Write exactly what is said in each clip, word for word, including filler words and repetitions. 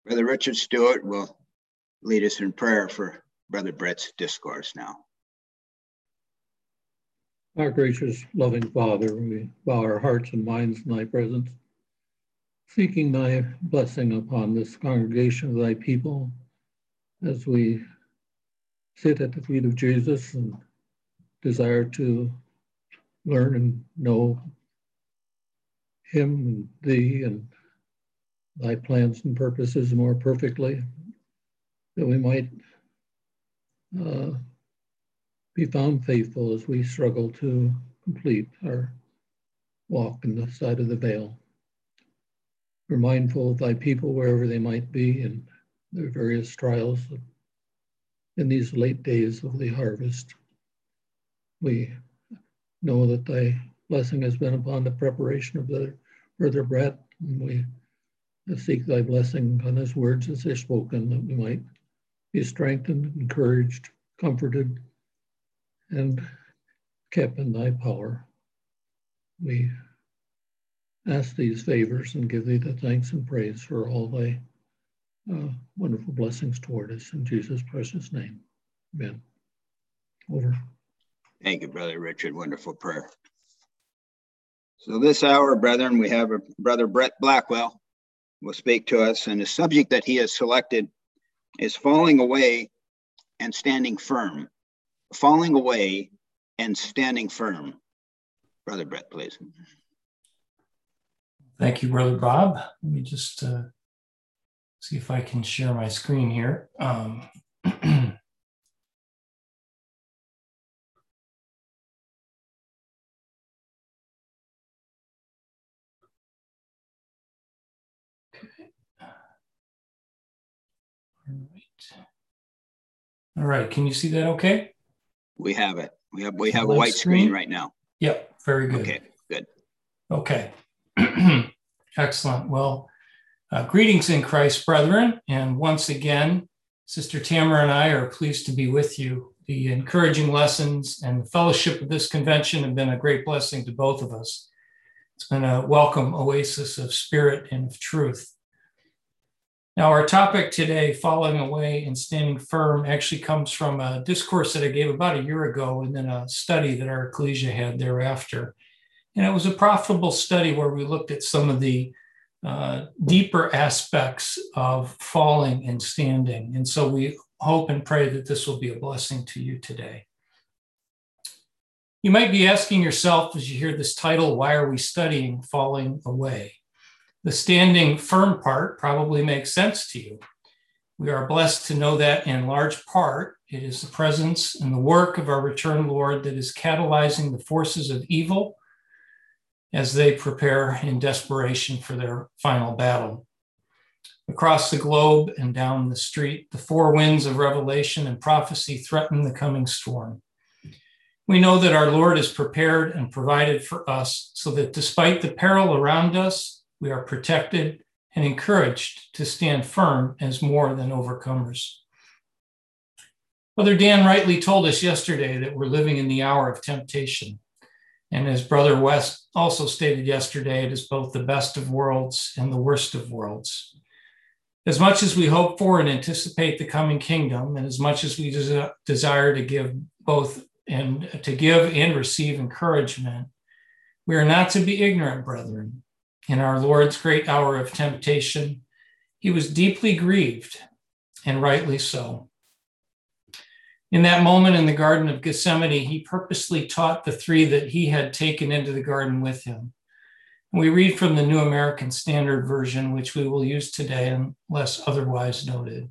Brother Richard Stewart will lead us in prayer for Brother Brett's discourse now. Our gracious, loving Father, we bow our hearts and minds in thy presence, seeking thy blessing upon this congregation of thy people as we sit at the feet of Jesus and desire to learn and know him and thee and thy plans and purposes more perfectly, that we might uh, be found faithful as we struggle to complete our walk in the side of the veil. We're mindful of thy people wherever they might be and their various trials in these late days of the harvest. We know that thy blessing has been upon the preparation of the Brother Brett, and we seek thy blessing on his words as they're spoken, that we might be strengthened, encouraged, comforted, and kept in thy power. We ask these favors and give thee the thanks and praise for all thy uh, wonderful blessings toward us. In Jesus' precious name, amen. Over. Thank you, Brother Richard. Wonderful prayer. So this hour, brethren, we have a Brother Brett Blackwell will speak to us, and the subject that he has selected is falling away and standing firm. Falling away and standing firm. Brother Brett, please. Thank you, Brother Bob. Let me just uh, see if I can share my screen here. Um, All right. All right. Can you see that okay? We have it. We have we have a white screen? screen right now. Yep. Very good. Okay, good. Okay. Excellent. Well, uh, greetings in Christ, brethren. And once again, Sister Tamara and I are pleased to be with you. The encouraging lessons and the fellowship of this convention have been a great blessing to both of us. It's been a welcome oasis of spirit and of truth. Now, our topic today, falling away and standing firm, actually comes from a discourse that I gave about a year ago and then a study that our ecclesia had thereafter. And it was a profitable study where we looked at some of the uh, deeper aspects of falling and standing. And so we hope and pray that this will be a blessing to you today. You might be asking yourself as you hear this title, why are we studying falling away? The standing firm part probably makes sense to you. We are blessed to know that in large part, it is the presence and the work of our returned Lord that is catalyzing the forces of evil as they prepare in desperation for their final battle. Across the globe and down the street, the four winds of revelation and prophecy threaten the coming storm. We know that our Lord is prepared and provided for us so that despite the peril around us, we are protected and encouraged to stand firm as more than overcomers. Brother Dan rightly told us yesterday that we're living in the hour of temptation. And as Brother West also stated yesterday, it is both the best of worlds and the worst of worlds. As much as we hope for and anticipate the coming kingdom, and as much as we des- desire to give both and to give and receive encouragement, we are not to be ignorant, brethren. In our Lord's great hour of temptation, he was deeply grieved, and rightly so. In that moment in the Garden of Gethsemane, he purposely taught the three that he had taken into the garden with him. We read from the New American Standard Version, which we will use today unless otherwise noted.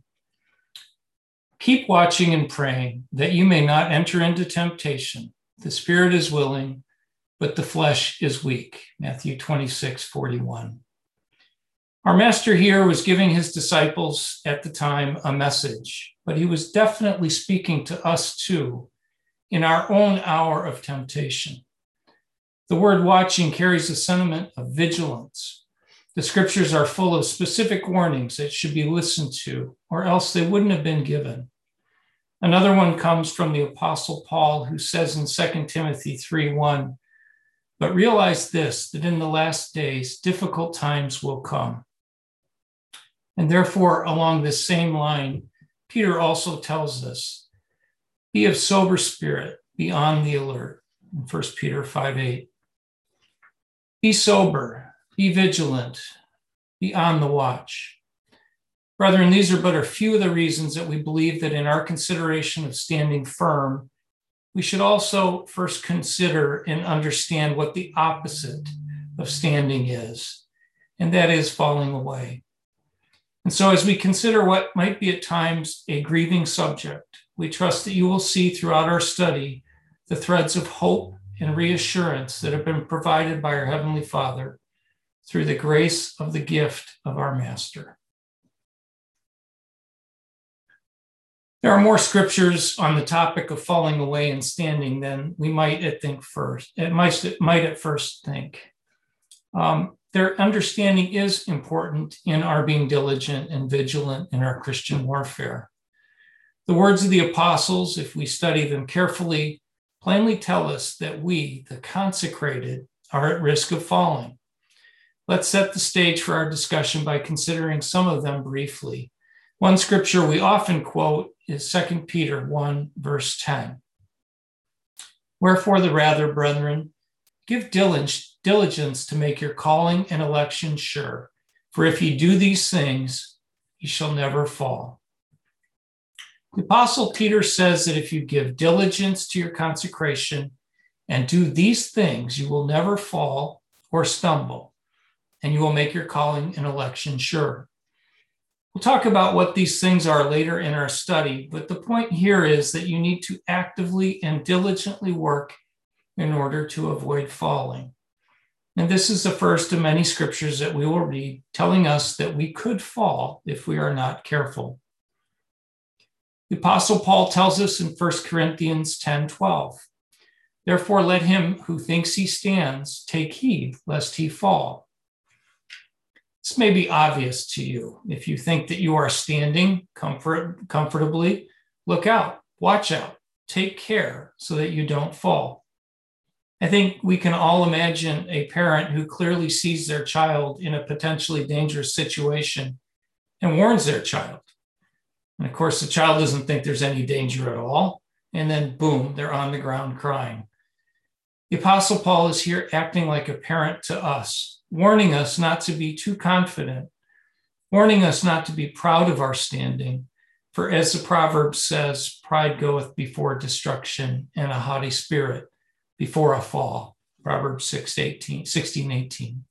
Keep watching and praying that you may not enter into temptation. The spirit is willing, but the flesh is weak. Matthew twenty-six forty-one. Our master here was giving his disciples at the time a message, but he was definitely speaking to us too in our own hour of temptation. The word watching carries a sentiment of vigilance. The scriptures are full of specific warnings that should be listened to, or else they wouldn't have been given. Another one comes from the Apostle Paul, who says in Second Timothy three one, but realize this, that in the last days, difficult times will come. And therefore, along this same line, Peter also tells us, be of sober spirit, be on the alert, in First Peter five eight. Be sober, be vigilant, be on the watch. Brethren, these are but a few of the reasons that we believe that in our consideration of standing firm, we should also first consider and understand what the opposite of standing is, and that is falling away. And so as we consider what might be at times a grieving subject, we trust that you will see throughout our study the threads of hope and reassurance that have been provided by our Heavenly Father through the grace of the gift of our Master. There are more scriptures on the topic of falling away and standing than we might at think first. It might, it might at first think. Um, their understanding is important in our being diligent and vigilant in our Christian warfare. The words of the apostles, if we study them carefully, plainly tell us that we, the consecrated, are at risk of falling. Let's set the stage for our discussion by considering some of them briefly. One scripture we often quote is Second Peter one, verse ten. Wherefore the rather, brethren, give diligence to make your calling and election sure. For if ye do these things, ye shall never fall. The Apostle Peter says that if you give diligence to your consecration and do these things, you will never fall or stumble, and you will make your calling and election sure. We'll talk about what these things are later in our study, but the point here is that you need to actively and diligently work in order to avoid falling. And this is the first of many scriptures that we will read telling us that we could fall if we are not careful. The Apostle Paul tells us in First Corinthians ten twelve, therefore let him who thinks he stands take heed lest he fall. This may be obvious to you. If you think that you are standing comfort, comfortably, look out, watch out, take care so that you don't fall. I think we can all imagine a parent who clearly sees their child in a potentially dangerous situation and warns their child. And of course, the child doesn't think there's any danger at all. And then boom, they're on the ground crying. The Apostle Paul is here acting like a parent to us, warning us not to be too confident, warning us not to be proud of our standing. For as the proverb says, pride goeth before destruction and a haughty spirit before a fall. Proverbs sixteen eighteen.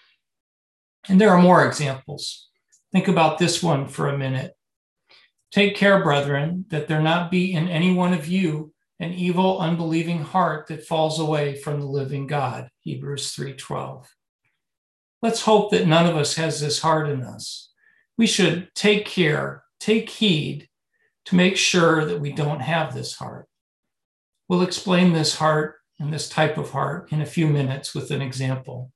And there are more examples. Think about this one for a minute. Take care, brethren, that there not be in any one of you an evil, unbelieving heart that falls away from the living God. Hebrews three twelve. Let's hope that none of us has this heart in us. We should take care, take heed to make sure that we don't have this heart. We'll explain this heart and this type of heart in a few minutes with an example.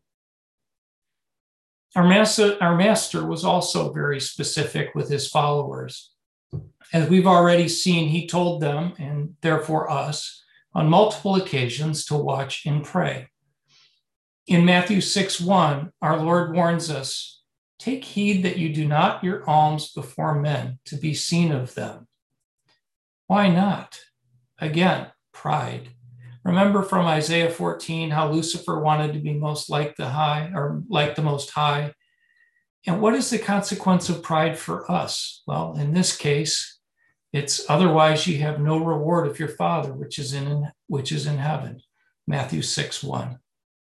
Our master, our master was also very specific with his followers. As we've already seen, he told them, and therefore us, on multiple occasions to watch and pray. In Matthew six one, our Lord warns us, take heed that you do not your alms before men to be seen of them. Why not? Again, pride. Remember from Isaiah fourteen how Lucifer wanted to be most like the high or like the Most High. And what is the consequence of pride for us? Well, in this case, it's otherwise ye have no reward of your Father which is in which is in heaven. Matthew six one.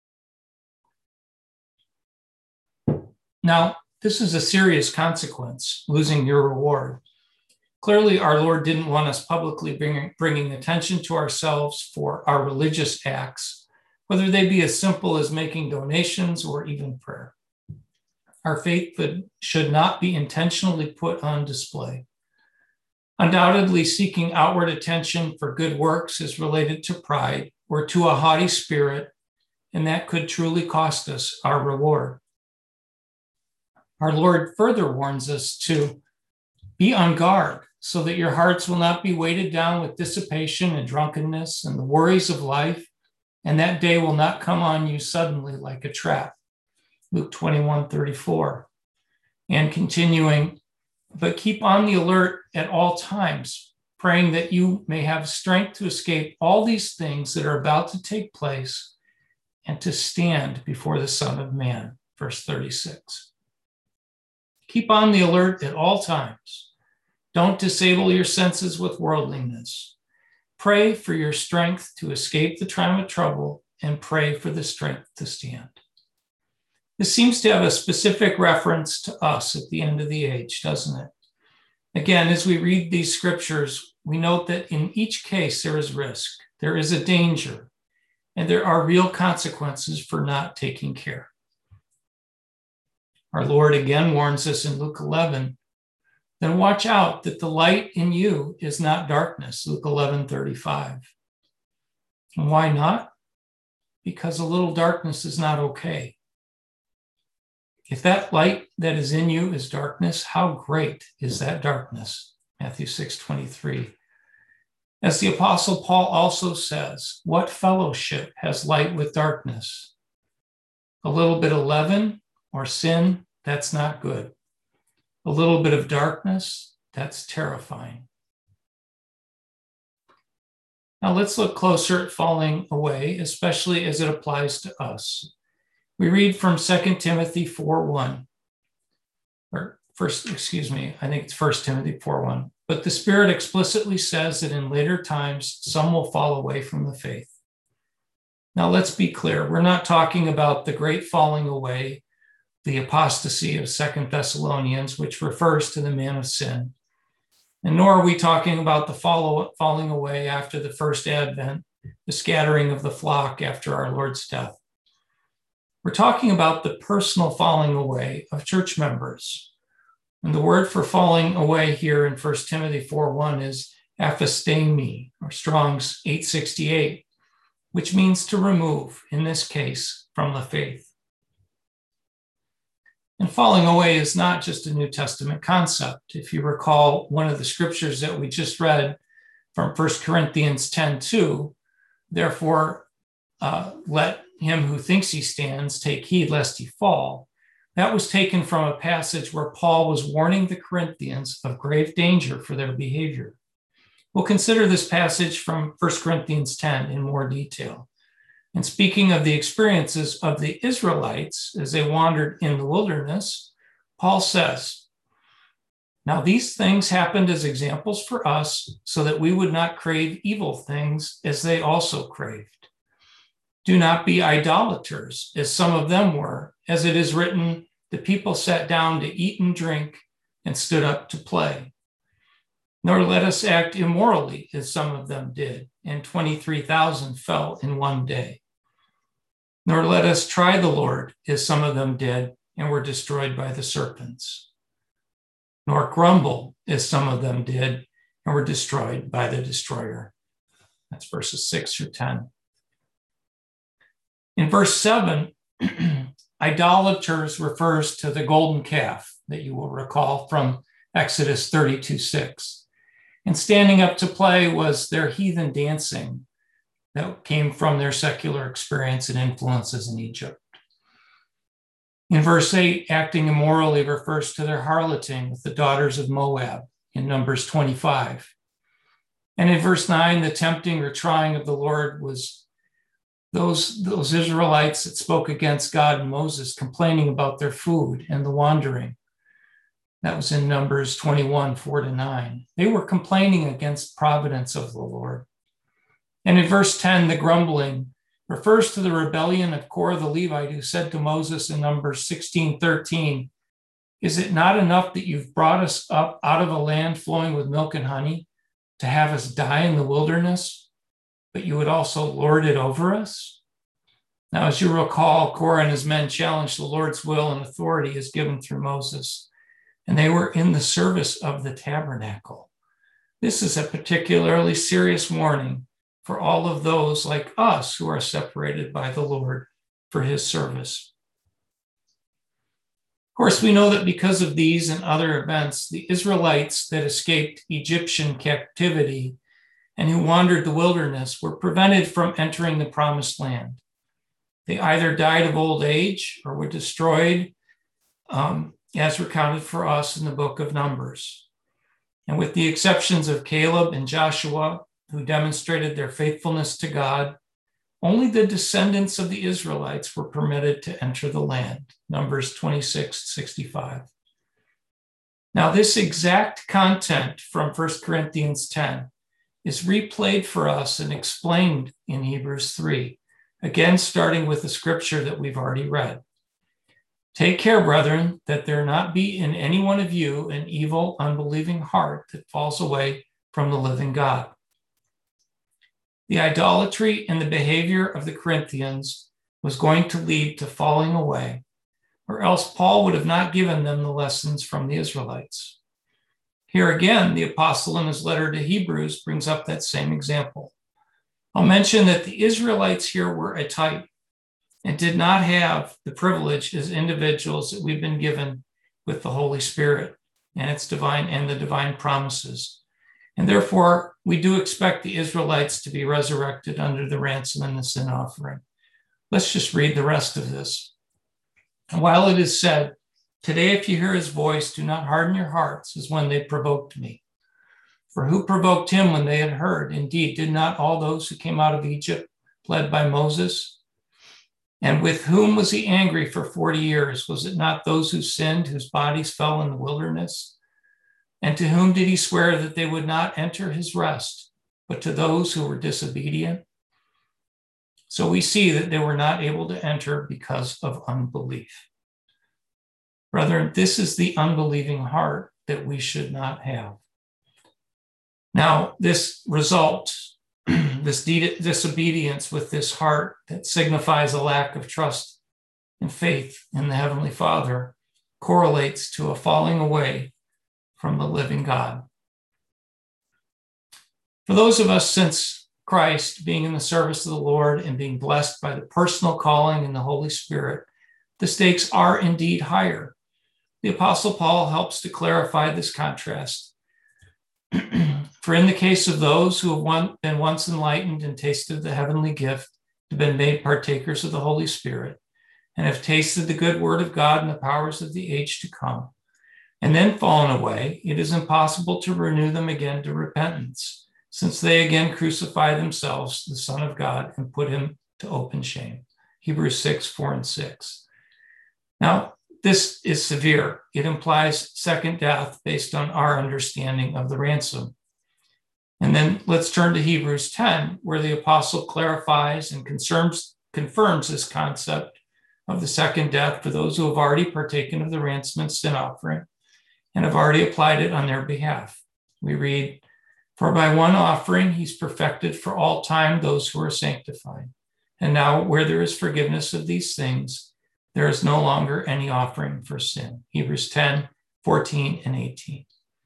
Now, this is a serious consequence, losing your reward. Clearly, our Lord didn't want us publicly bring, bringing attention to ourselves for our religious acts, whether they be as simple as making donations or even prayer. Our faith should not be intentionally put on display. Undoubtedly, seeking outward attention for good works is related to pride or to a haughty spirit, and that could truly cost us our reward. Our Lord further warns us to be on guard so that your hearts will not be weighted down with dissipation and drunkenness and the worries of life, and that day will not come on you suddenly like a trap. Luke twenty-one thirty-four. And continuing, but keep on the alert at all times, praying that you may have strength to escape all these things that are about to take place and to stand before the Son of Man. Verse thirty-six. Keep on the alert at all times. Don't disable your senses with worldliness. Pray for your strength to escape the time of trouble and pray for the strength to stand. This seems to have a specific reference to us at the end of the age, doesn't it? Again, as we read these scriptures, we note that in each case there is risk, there is a danger, and there are real consequences for not taking care. Our Lord again warns us in Luke eleven, then watch out that the light in you is not darkness, Luke eleven thirty-five. And why not? Because a little darkness is not okay. If that light that is in you is darkness, how great is that darkness? Matthew six twenty-three. As the Apostle Paul also says, what fellowship has light with darkness? A little bit of leaven or sin, that's not good. A little bit of darkness, that's terrifying. Now let's look closer at falling away, especially as it applies to us. We read from Second Timothy four one, or first, excuse me, I think it's First Timothy four one. But the Spirit explicitly says that in later times, some will fall away from the faith. Now let's be clear. We're not talking about the great falling away, the apostasy of Second Thessalonians, which refers to the man of sin. And nor are we talking about the follow, falling away after the first advent, the scattering of the flock after our Lord's death. We're talking about the personal falling away of church members. And the word for falling away here in First Timothy four one is aphastemi, or Strong's eight sixty-eight, which means to remove, in this case, from the faith. And falling away is not just a New Testament concept. If you recall one of the scriptures that we just read from First Corinthians ten two, therefore, uh, let him who thinks he stands take heed lest he fall. That was taken from a passage where Paul was warning the Corinthians of grave danger for their behavior. We'll consider this passage from First Corinthians ten in more detail. And speaking of the experiences of the Israelites as they wandered in the wilderness, Paul says, now these things happened as examples for us so that we would not crave evil things as they also craved. Do not be idolaters, as some of them were, as it is written, the people sat down to eat and drink and stood up to play. Nor let us act immorally, as some of them did, and twenty-three thousand fell in one day. Nor let us try the Lord, as some of them did, and were destroyed by the serpents. Nor grumble, as some of them did, and were destroyed by the destroyer. That's verses six through ten. In verse seven, idolaters refers to the golden calf that you will recall from Exodus thirty-two six. And standing up to play was their heathen dancing that came from their secular experience and influences in Egypt. In verse eight, acting immorally refers to their harloting with the daughters of Moab in Numbers twenty-five. And in verse nine, the tempting or trying of the Lord was Those, those Israelites that spoke against God and Moses, complaining about their food and the wandering. That was in Numbers twenty-one, four to nine. They were complaining against providence of the Lord. And in verse ten, the grumbling refers to the rebellion of Korah the Levite, who said to Moses in Numbers sixteen, thirteen, is it not enough that you've brought us up out of a land flowing with milk and honey to have us die in the wilderness? But you would also lord it over us? Now, as you recall, Korah and his men challenged the Lord's will and authority as given through Moses, and they were in the service of the tabernacle. This is a particularly serious warning for all of those like us who are separated by the Lord for his service. Of course, we know that because of these and other events, the Israelites that escaped Egyptian captivity and who wandered the wilderness were prevented from entering the promised land. They either died of old age or were destroyed um, as recounted for us in the book of Numbers. And with the exceptions of Caleb and Joshua, who demonstrated their faithfulness to God, only the descendants of the Israelites were permitted to enter the land. Numbers twenty-six sixty-five. Now, this exact content from First Corinthians ten is replayed for us and explained in Hebrews three, again, starting with the scripture that we've already read. Take care, brethren, that there not be in any one of you an evil, unbelieving heart that falls away from the living God. The idolatry and the behavior of the Corinthians was going to lead to falling away, or else Paul would have not given them the lessons from the Israelites. Here again, the apostle in his letter to Hebrews brings up that same example. I'll mention that the Israelites here were a type and did not have the privilege as individuals that we've been given with the Holy Spirit and its divine and the divine promises. And therefore, we do expect the Israelites to be resurrected under the ransom and the sin offering. Let's just read the rest of this. And while it is said, today, if you hear his voice, do not harden your hearts as when they provoked me. For who provoked him when they had heard? Indeed, did not all those who came out of Egypt, led by Moses? And with whom was he angry for forty years? Was it not those who sinned, whose bodies fell in the wilderness? And to whom did he swear that they would not enter his rest, but to those who were disobedient? So we see that they were not able to enter because of unbelief. Brethren, this is the unbelieving heart that we should not have. Now, this result, this de- disobedience with this heart that signifies a lack of trust and faith in the Heavenly Father, correlates to a falling away from the living God. For those of us since Christ, being in the service of the Lord and being blessed by the personal calling in the Holy Spirit, the stakes are indeed higher. The Apostle Paul helps to clarify this contrast. For in the case of those who have one, been once enlightened and tasted the heavenly gift, have been made partakers of the Holy Spirit, and have tasted the good word of God and the powers of the age to come, and then fallen away, it is impossible to renew them again to repentance, since they again crucify themselves, the Son of God, and put him to open shame. Hebrews six, four and six. Now, this is severe. It implies second death based on our understanding of the ransom. And then let's turn to Hebrews ten, where the apostle clarifies and confirms, confirms this concept of the second death for those who have already partaken of the ransom and sin offering and have already applied it on their behalf. We read, for by one offering he's perfected for all time those who are sanctified. And now where there is forgiveness of these things, there is no longer any offering for sin. Hebrews ten, fourteen and eighteen.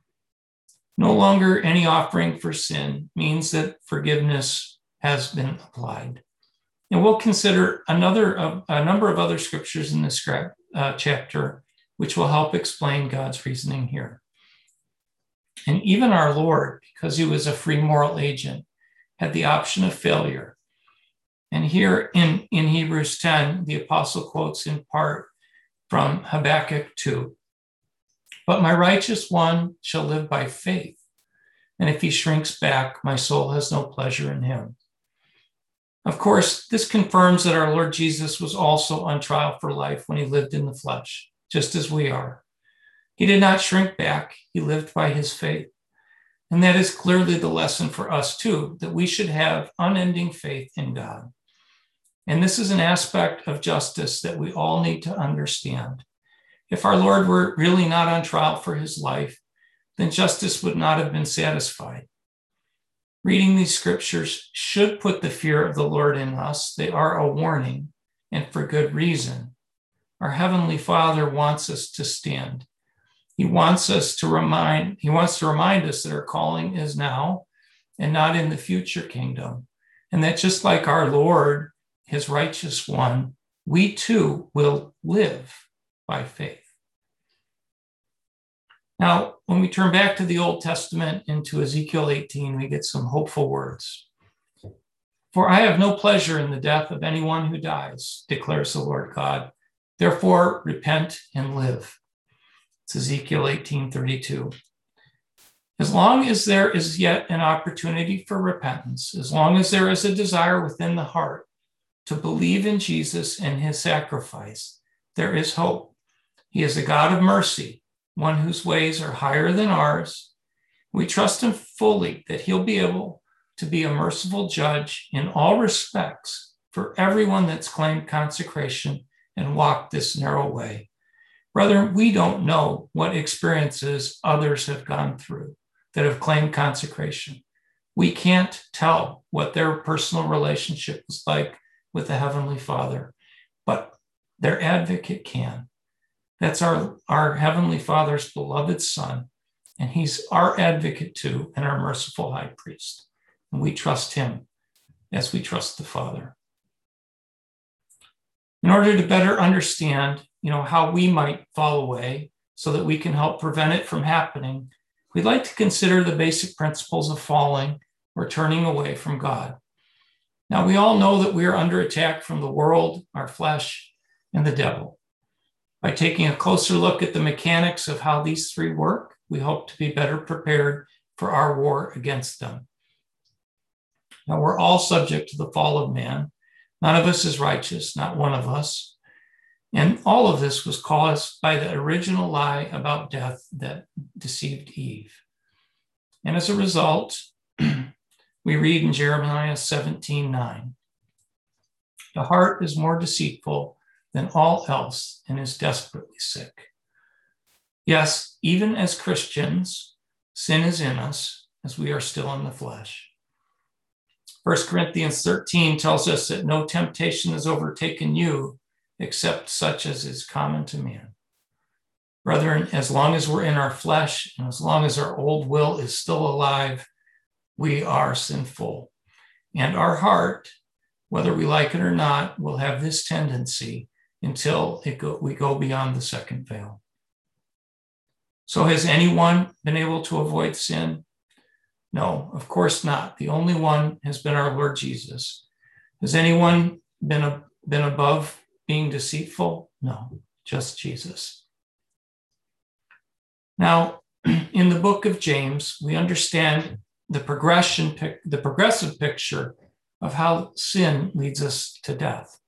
No longer any offering for sin means that forgiveness has been applied. And we'll consider another uh, a number of other scriptures in this uh, chapter, which will help explain God's reasoning here. And even our Lord, because he was a free moral agent, had the option of failure. And here in, in Hebrews ten, the apostle quotes in part from Habakkuk two. But my righteous one shall live by faith, and if he shrinks back, my soul has no pleasure in him. Of course, this confirms that our Lord Jesus was also on trial for life when he lived in the flesh, just as we are. He did not shrink back, he lived by his faith. And that is clearly the lesson for us too, that we should have unending faith in God. And this is an aspect of justice that we all need to understand. If our Lord were really not on trial for his life, then justice would not have been satisfied. Reading these scriptures should put the fear of the Lord in us. They are a warning, and for good reason. Our Heavenly Father wants us to stand. He wants us to remind, he wants to remind us that our calling is now and not in the future kingdom. And that just like our Lord, his righteous one, we too will live by faith. Now, when we turn back to the Old Testament into Ezekiel eighteen, we get some hopeful words. For I have no pleasure in the death of anyone who dies, declares the Lord God. Therefore, repent and live. It's Ezekiel eighteen thirty-two. As long as there is yet an opportunity for repentance, as long as there is a desire within the heart to believe in Jesus and his sacrifice, there is hope. He is a God of mercy, one whose ways are higher than ours. We trust him fully that he'll be able to be a merciful judge in all respects for everyone that's claimed consecration and walked this narrow way. Brethren, we don't know what experiences others have gone through that have claimed consecration. We can't tell what their personal relationship was like with the Heavenly Father, but their advocate can. That's our, our Heavenly Father's beloved Son, and he's our advocate too, and our merciful high priest. And we trust him as we trust the Father. In order to better understand, you know, how we might fall away so that we can help prevent it from happening, we'd like to consider the basic principles of falling or turning away from God. Now, we all know that we are under attack from the world, our flesh, and the devil. By taking a closer look at the mechanics of how these three work, we hope to be better prepared for our war against them. Now, we're all subject to the fall of man. None of us is righteous, not one of us. And all of this was caused by the original lie about death that deceived Eve. And as a result, we read in Jeremiah seventeen nine, the heart is more deceitful than all else and is desperately sick. Yes, even as Christians, sin is in us as we are still in the flesh. First Corinthians thirteen tells us that no temptation has overtaken you except such as is common to man. Brethren, as long as we're in our flesh and as long as our old will is still alive, we are sinful. And our heart, whether we like it or not, will have this tendency until it go, we go beyond the second veil. So has anyone been able to avoid sin? No, of course not. The only one has been our Lord Jesus. Has anyone been, a, been above being deceitful? No, just Jesus. Now, in the book of James, we understand the progression, the progressive picture of how sin leads us to death.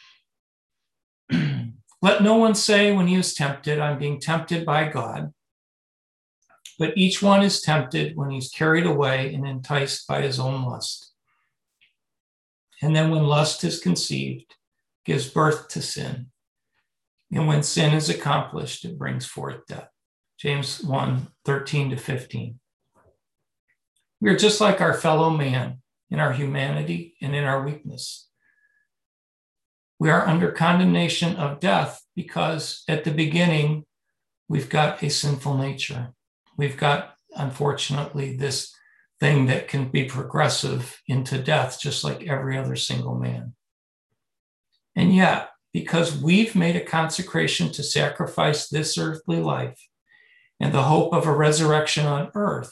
Let no one say when he is tempted, I'm being tempted by God. But each one is tempted when he's carried away and enticed by his own lust. And then when lust is conceived, gives birth to sin. And when sin is accomplished, it brings forth death. James one, thirteen to fifteen. We are just like our fellow man in our humanity and in our weakness. We are under condemnation of death because at the beginning, we've got a sinful nature. We've got, unfortunately, this thing that can be progressive into death, just like every other single man. And yet, because we've made a consecration to sacrifice this earthly life and the hope of a resurrection on earth,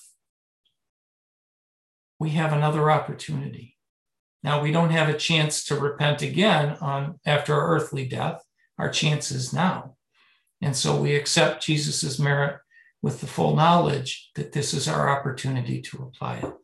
we have another opportunity. Now, we don't have a chance to repent again on after our earthly death. Our chance is now. And so we accept Jesus's merit with the full knowledge that this is our opportunity to apply it.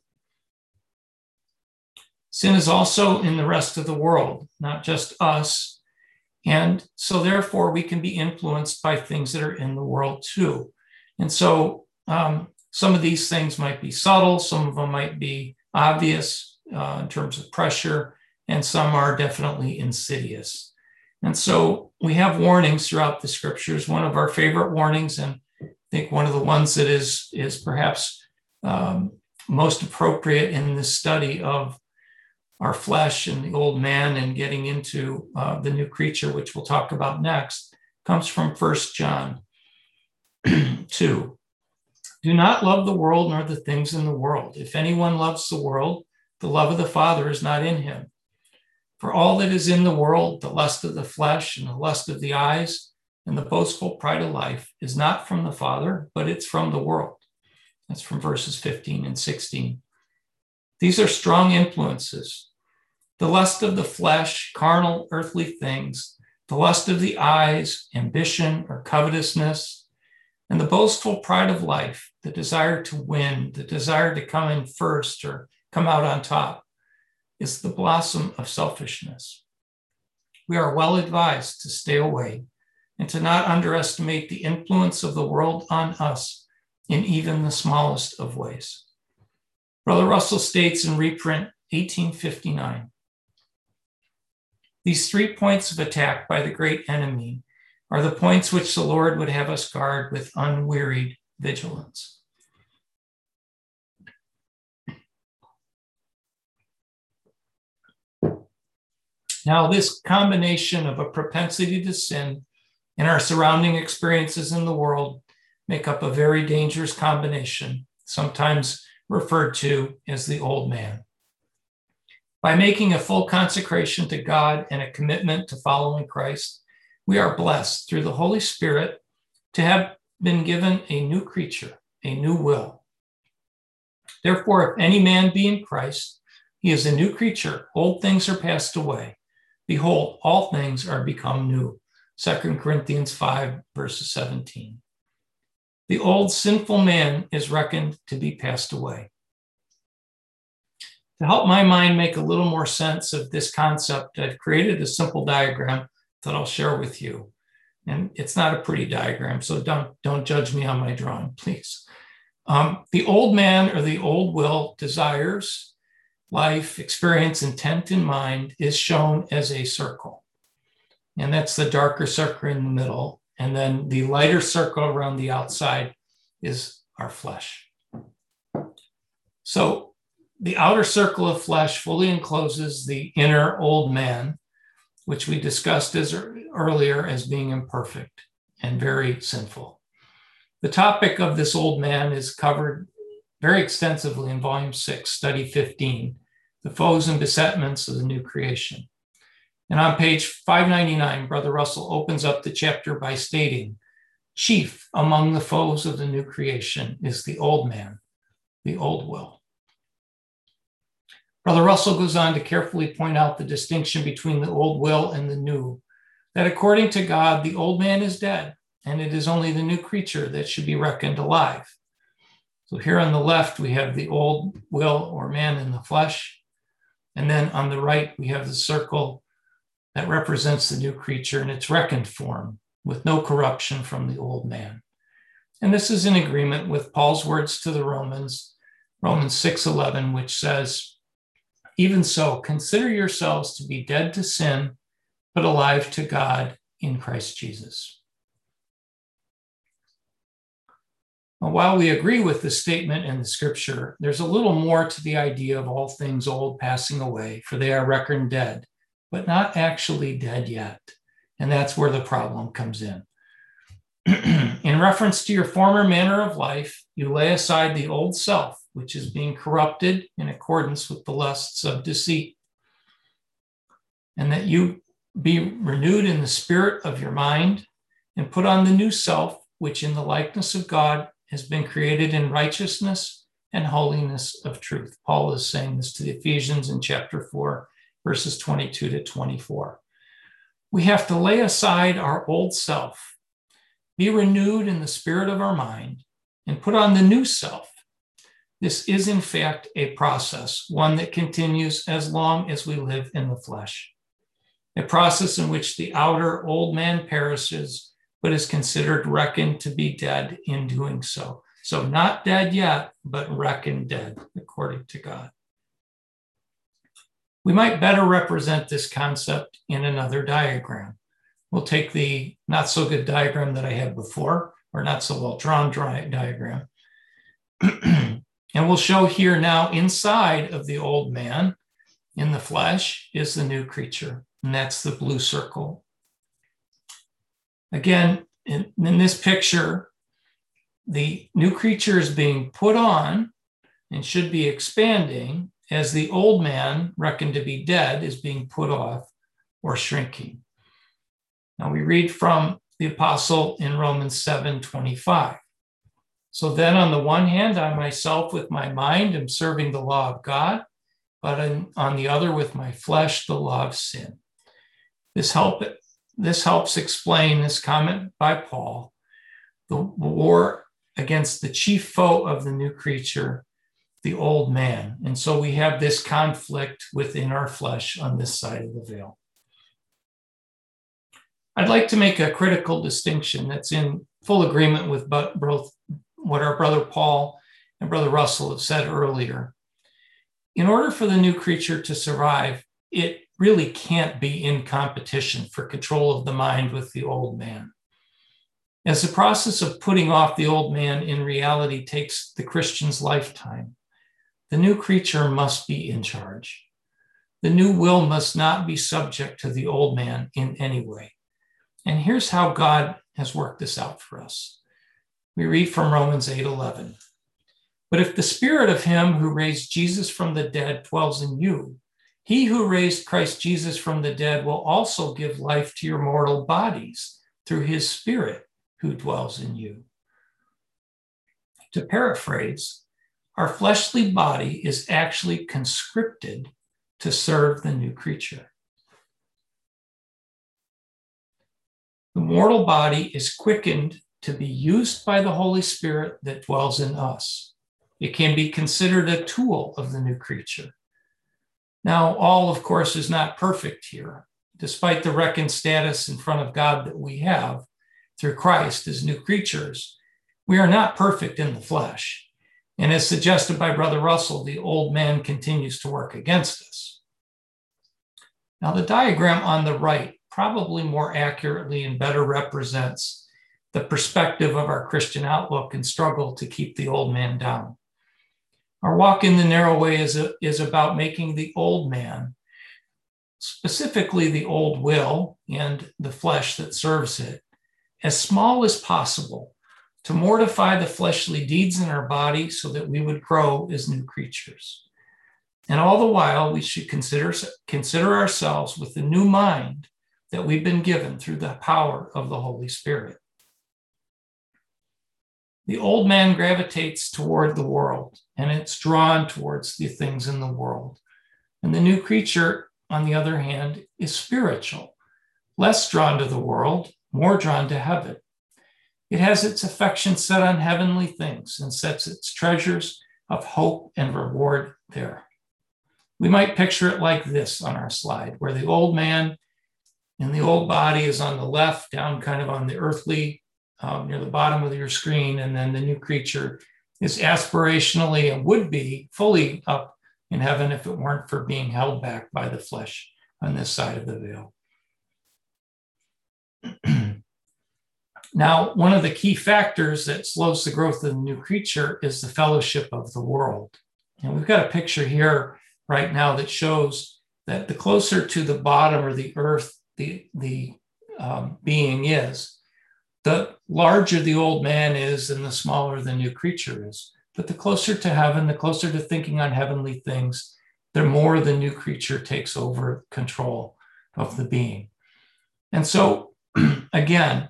Sin is also in the rest of the world, not just us. And so therefore we can be influenced by things that are in the world too. And so um, some of these things might be subtle, some of them might be obvious uh, in terms of pressure, and some are definitely insidious. And so we have warnings throughout the scriptures. One of our favorite warnings, and I think one of the ones that is, is perhaps um, most appropriate in this study of our flesh and the old man and getting into uh, the new creature, which we'll talk about next, comes from First John two. Do not love the world nor the things in the world. If anyone loves the world, the love of the Father is not in him. For all that is in the world, the lust of the flesh and the lust of the eyes and the boastful pride of life is not from the Father, but it's from the world. That's from verses fifteen and sixteen. These are strong influences. The lust of the flesh, carnal, earthly things, the lust of the eyes, ambition or covetousness, And the boastful pride of life, the desire to win, the desire to come in first or come out on top, is the blossom of selfishness. We are well advised to stay away and to not underestimate the influence of the world on us in even the smallest of ways. Brother Russell states in reprint eighteen fifty-nine, these three points of attack by the great enemy are the points which the Lord would have us guard with unwearied vigilance. Now, this combination of a propensity to sin and our surrounding experiences in the world make up a very dangerous combination, sometimes referred to as the old man. By making a full consecration to God and a commitment to following Christ, we are blessed through the Holy Spirit to have been given a new creature, a new will. Therefore, if any man be in Christ, he is a new creature. Old things are passed away. Behold, all things are become new. Second Corinthians five, verses seventeen. The old sinful man is reckoned to be passed away. To help my mind make a little more sense of this concept, I've created a simple diagram that I'll share with you. And it's not a pretty diagram, so don't, don't judge me on my drawing, please. Um, the old man or the old will, desires, life, experience, intent in mind is shown as a circle. And that's the darker circle in the middle. And then the lighter circle around the outside is our flesh. So the outer circle of flesh fully encloses the inner old man, which we discussed as earlier as being imperfect and very sinful. The topic of this old man is covered very extensively in volume six, study fifteen, the foes and besetments of the new creation. And on page five ninety-nine, Brother Russell opens up the chapter by stating, chief among the foes of the new creation is the old man, the old will. Brother Russell goes on to carefully point out the distinction between the old will and the new, that according to God, the old man is dead, and it is only the new creature that should be reckoned alive. So here on the left, we have the old will or man in the flesh. And then on the right, we have the circle that represents the new creature in its reckoned form, with no corruption from the old man. And this is in agreement with Paul's words to the Romans, Romans six eleven, which says, even so, consider yourselves to be dead to sin, but alive to God in Christ Jesus. Well, while we agree with the statement in the scripture, there's a little more to the idea of all things old passing away, for they are reckoned dead, but not actually dead yet. And that's where the problem comes in. In reference to your former manner of life, you lay aside the old self, which is being corrupted in accordance with the lusts of deceit, and that you be renewed in the spirit of your mind and put on the new self, which in the likeness of God has been created in righteousness and holiness of truth. Paul is saying this to the Ephesians in chapter four, verses twenty-two to twenty-four. We have to lay aside our old self, be renewed in the spirit of our mind, and put on the new self. This is, in fact, a process, one that continues as long as we live in the flesh, a process in which the outer old man perishes, but is considered reckoned to be dead in doing so. So not dead yet, but reckoned dead, according to God. We might better represent this concept in another diagram. We'll take the not so good diagram that I had before, or not so well drawn diagram. And we'll show here now inside of the old man in the flesh is the new creature, and that's the blue circle. Again, in, in this picture, the new creature is being put on and should be expanding as the old man, reckoned to be dead, is being put off or shrinking. Now we read from the apostle in Romans seven twenty-five. So then on the one hand, I myself with my mind am serving the law of God, but in, on the other with my flesh, the law of sin. This, help, this helps explain this comment by Paul. the war against the chief foe of the new creature, the old man. And so we have this conflict within our flesh on this side of the veil. I'd like to make a critical distinction that's in full agreement with both what our brother Paul and brother Russell have said earlier. In order for the new creature to survive, it really can't be in competition for control of the mind with the old man. As the process of putting off the old man in reality takes the Christian's lifetime, the new creature must be in charge. The new will must not be subject to the old man in any way. And here's how God has worked this out for us. We read from Romans eight eleven. But if the spirit of him who raised Jesus from the dead dwells in you, he who raised Christ Jesus from the dead will also give life to your mortal bodies through his spirit who dwells in you. To paraphrase, our fleshly body is actually conscripted to serve the new creature. The mortal body is quickened to be used by the Holy Spirit that dwells in us. It can be considered a tool of the new creature. Now, all, of course, is not perfect here. Despite the reckoned status in front of God that we have through Christ as new creatures, we are not perfect in the flesh. And as suggested by Brother Russell, the old man continues to work against us. Now, the diagram on the right probably more accurately and better represents the perspective of our Christian outlook and struggle to keep the old man down. Our walk in the narrow way is, a, is about making the old man, specifically the old will and the flesh that serves it, as small as possible to mortify the fleshly deeds in our body so that we would grow as new creatures. And all the while, we should consider, consider ourselves with the new mind that we've been given through the power of the Holy Spirit. The old man gravitates toward the world, and it's drawn towards the things in the world. And the new creature, on the other hand, is spiritual, less drawn to the world, more drawn to heaven. It has its affection set on heavenly things and sets its treasures of hope and reward there. We might picture it like this on our slide, where the old man and the old body is on the left, down kind of on the earthly, um, near the bottom of your screen, and then the new creature is aspirationally and would be fully up in heaven if it weren't for being held back by the flesh on this side of the veil. Now, one of the key factors that slows the growth of the new creature is the fellowship of the world. And we've got a picture here right now that shows that the closer to the bottom or the earth the, the um, being is, the larger the old man is and the smaller the new creature is. But the closer to heaven, the closer to thinking on heavenly things, the more the new creature takes over control of the being. And so, again,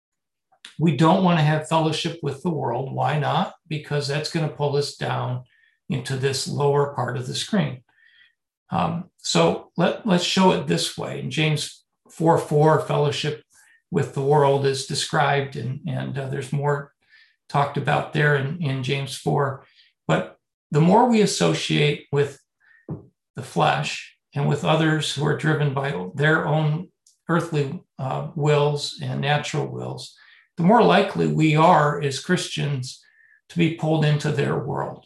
we don't want to have fellowship with the world. Why not? Because that's going to pull us down into this lower part of the screen. Um, so let, let's show it this way. In James four four, fellowship with the world is described, and, and uh, there's more talked about there in, in James four. But the more we associate with the flesh and with others who are driven by their own earthly uh, wills and natural wills, the more likely we are as Christians to be pulled into their world.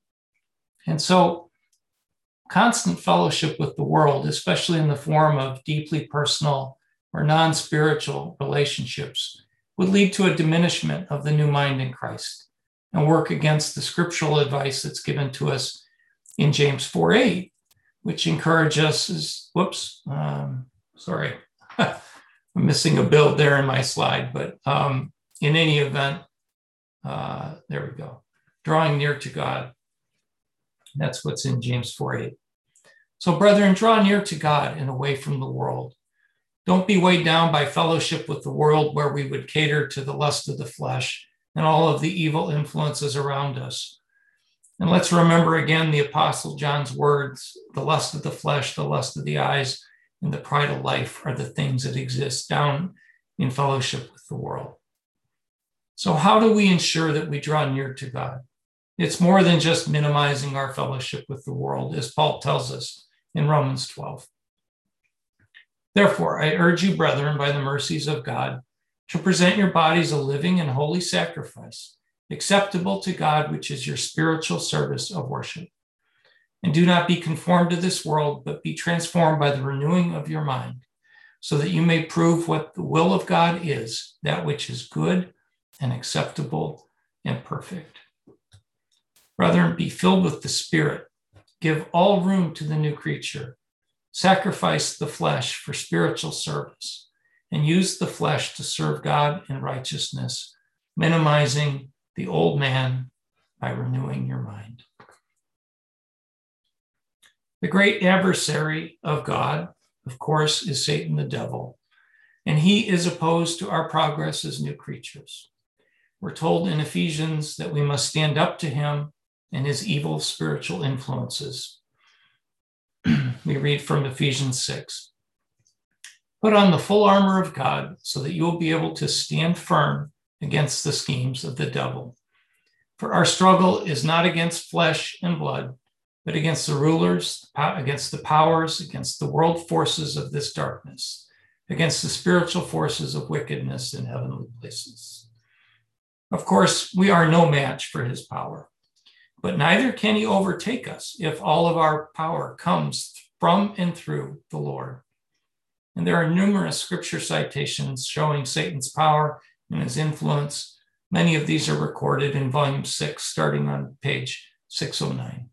And so constant fellowship with the world, especially in the form of deeply personal or non-spiritual relationships, would lead to a diminishment of the new mind in Christ and work against the scriptural advice that's given to us in James four eight, which encourages us, is, whoops, um, sorry. I'm missing a build there in my slide, but um, in any event, uh, there we go. Drawing near to God. That's what's in James four eight. So brethren, draw near to God and away from the world. Don't be weighed down by fellowship with the world, where we would cater to the lust of the flesh and all of the evil influences around us. And let's remember again the Apostle John's words: the lust of the flesh, the lust of the eyes, and the pride of life are the things that exist down in fellowship with the world. So how do we ensure that we draw near to God? It's more than just minimizing our fellowship with the world, as Paul tells us in Romans twelve. Therefore, I urge you, brethren, by the mercies of God, to present your bodies a living and holy sacrifice, acceptable to God, which is your spiritual service of worship. And do not be conformed to this world, but be transformed by the renewing of your mind, so that you may prove what the will of God is, that which is good and acceptable and perfect. Brethren, be filled with the Spirit. Give all room to the new creature. Sacrifice the flesh for spiritual service, and use the flesh to serve God in righteousness, minimizing the old man by renewing your mind. The great adversary of God, of course, is Satan the devil, and he is opposed to our progress as new creatures. We're told in Ephesians that we must stand up to him and his evil spiritual influences. We read from Ephesians six. Put on the full armor of God so that you will be able to stand firm against the schemes of the devil. For our struggle is not against flesh and blood, but against the rulers, against the powers, against the world forces of this darkness, against the spiritual forces of wickedness in heavenly places. Of course, we are no match for his power, but neither can he overtake us if all of our power comes from and through the Lord. And there are numerous scripture citations showing Satan's power and his influence. Many of these are recorded in volume six, starting on page six oh nine.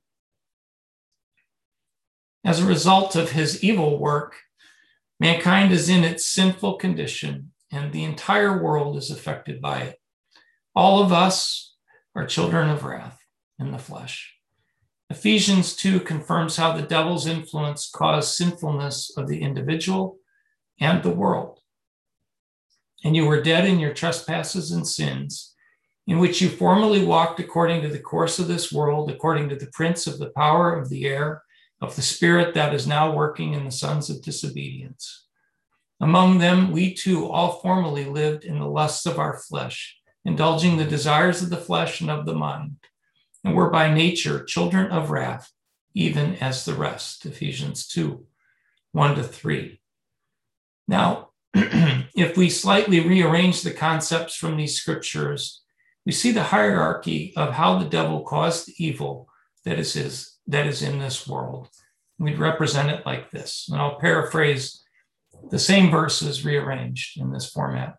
As a result of his evil work, mankind is in its sinful condition, and the entire world is affected by it. All of us are children of wrath in the flesh. Ephesians two confirms how the devil's influence caused sinfulness of the individual and the world. And you were dead in your trespasses and sins, in which you formerly walked according to the course of this world, according to the prince of the power of the air, of the spirit that is now working in the sons of disobedience. Among them, we too all formerly lived in the lusts of our flesh, indulging the desires of the flesh and of the mind, and were by nature children of wrath, even as the rest. Ephesians two, one to three. Now, if we slightly rearrange the concepts from these scriptures, we see the hierarchy of how the devil caused the evil that is his, that is in this world. We'd represent it like this, and I'll paraphrase the same verses rearranged in this format.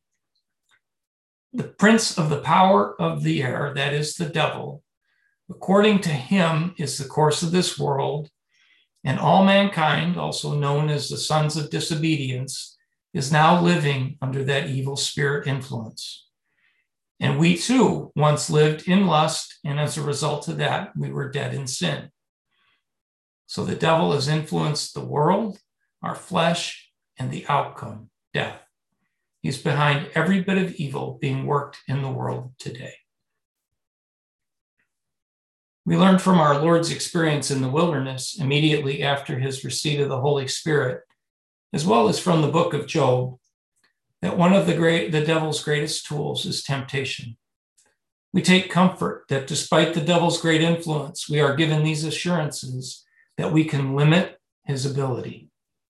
The prince of the power of the air, that is the devil, according to him is the course of this world, and all mankind, also known as the sons of disobedience, is now living under that evil spirit influence. And we too once lived in lust, and as a result of that, we were dead in sin. So the devil has influenced the world, our flesh, and the outcome, death. He's behind every bit of evil being worked in the world today. We learned from our Lord's experience in the wilderness immediately after his receipt of the Holy Spirit, as well as from the book of Job, that one of the great, the devil's greatest tools is temptation. We take comfort that despite the devil's great influence, we are given these assurances that we can limit his ability.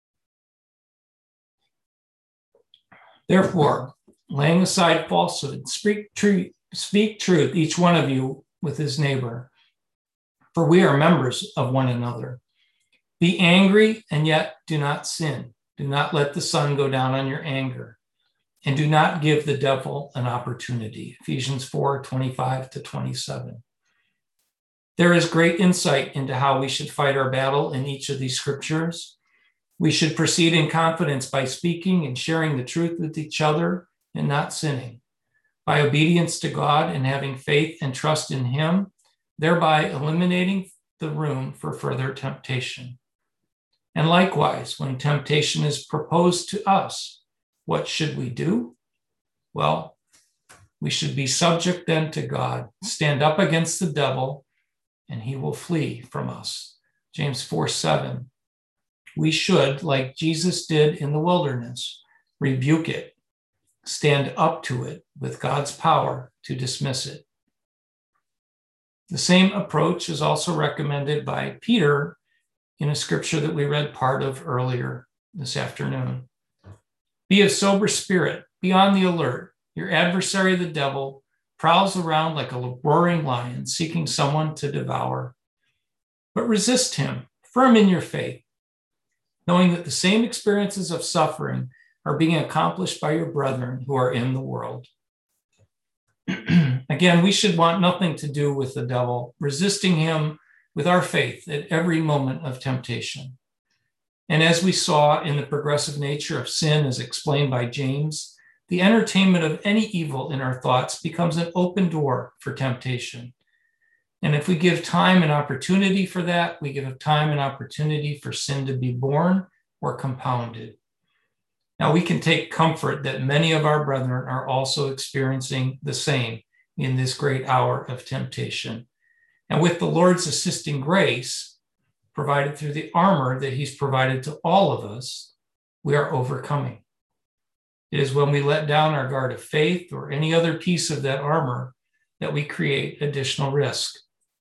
Therefore, laying aside falsehood, speak truth, speak truth, each one of you with his neighbor, for we are members of one another. Be angry and yet do not sin. Do not let the sun go down on your anger, and do not give the devil an opportunity. Ephesians four, twenty-five to twenty-seven. There is great insight into how we should fight our battle in each of these scriptures. We should proceed in confidence by speaking and sharing the truth with each other and not sinning, by obedience to God and having faith and trust in him, thereby eliminating the room for further temptation. And likewise, when temptation is proposed to us, what should we do? Well, we should be subject then to God, stand up against the devil, and he will flee from us. James four, seven. We should, like Jesus did in the wilderness, rebuke it stand up to it with God's power to dismiss it. The same approach is also recommended by Peter in a scripture that we read part of earlier this afternoon. Be of sober spirit, be on the alert. Your adversary, the devil, prowls around like a roaring lion, seeking someone to devour. But resist him, firm in your faith, knowing that the same experiences of suffering are being accomplished by your brethren who are in the world. Again, we should want nothing to do with the devil, resisting him with our faith at every moment of temptation. And as we saw in the progressive nature of sin, as explained by James, the entertainment of any evil in our thoughts becomes an open door for temptation. And if we give time and opportunity for that, we give time and opportunity for sin to be born or compounded. Now, we can take comfort that many of our brethren are also experiencing the same in this great hour of temptation. And with the Lord's assisting grace, provided through the armor that he's provided to all of us, we are overcoming. It is when we let down our guard of faith or any other piece of that armor that we create additional risk.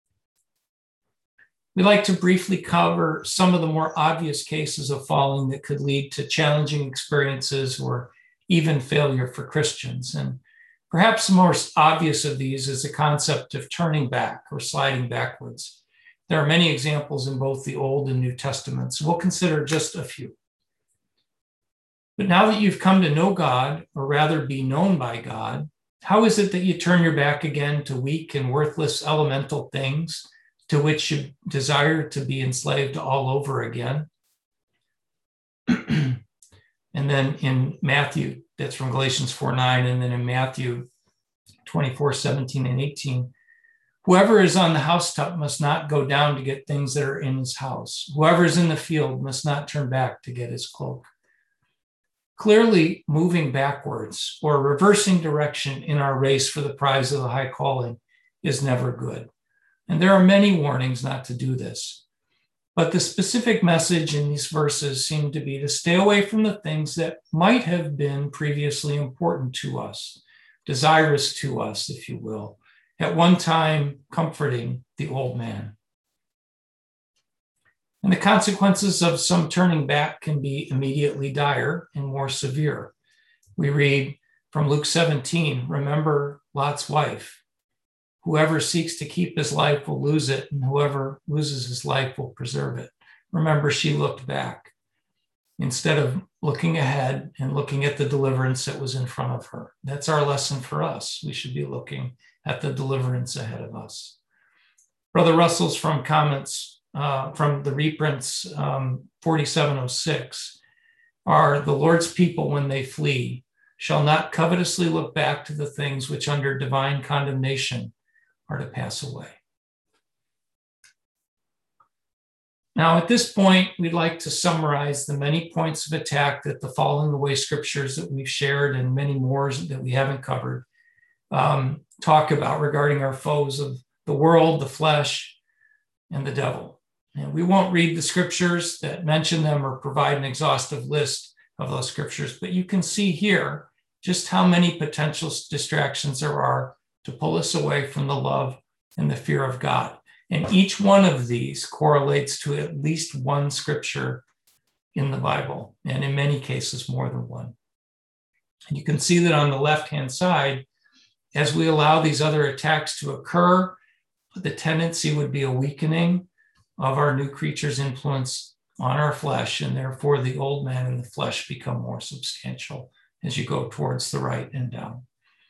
We'd like to briefly cover some of the more obvious cases of falling that could lead to challenging experiences or even failure for Christians. And perhaps the most obvious of these is the concept of turning back or sliding backwards. There are many examples in both the Old and New Testaments. We'll consider just a few. But now that you've come to know God, or rather be known by God, how is it that you turn your back again to weak and worthless elemental things to which you desire to be enslaved all over again? And then in Matthew, that's from Galatians four nine, and then in Matthew twenty-four seventeen and eighteen, whoever is on the housetop must not go down to get things that are in his house. Whoever is in the field must not turn back to get his cloak. Clearly, moving backwards or reversing direction in our race for the prize of the high calling is never good. And there are many warnings not to do this. But the specific message in these verses seem to be to stay away from the things that might have been previously important to us, desirous to us, if you will, at one time comforting the old man. And the consequences of some turning back can be immediately dire and more severe. We read from Luke seventeen, remember Lot's wife. Whoever seeks to keep his life will lose it, and whoever loses his life will preserve it. Remember, she looked back instead of looking ahead and looking at the deliverance that was in front of her. That's our lesson for us. We should be looking at the deliverance ahead of us. Brother Russell's from comments uh, from the reprints um, forty-seven oh six are the Lord's people when they flee shall not covetously look back to the things which under divine condemnation are to pass away. Now, at this point, we'd like to summarize the many points of attack that the falling away scriptures that we've shared and many more that we haven't covered um, talk about regarding our foes of the world, the flesh, and the devil. And we won't read the scriptures that mention them or provide an exhaustive list of those scriptures, but you can see here just how many potential distractions there are to pull us away from the love and the fear of God. And each one of these correlates to at least one scripture in the Bible, and in many cases, more than one. And you can see that on the left-hand side, as we allow these other attacks to occur, the tendency would be a weakening of our new creature's influence on our flesh, and therefore the old man and the flesh become more substantial as you go towards the right and down.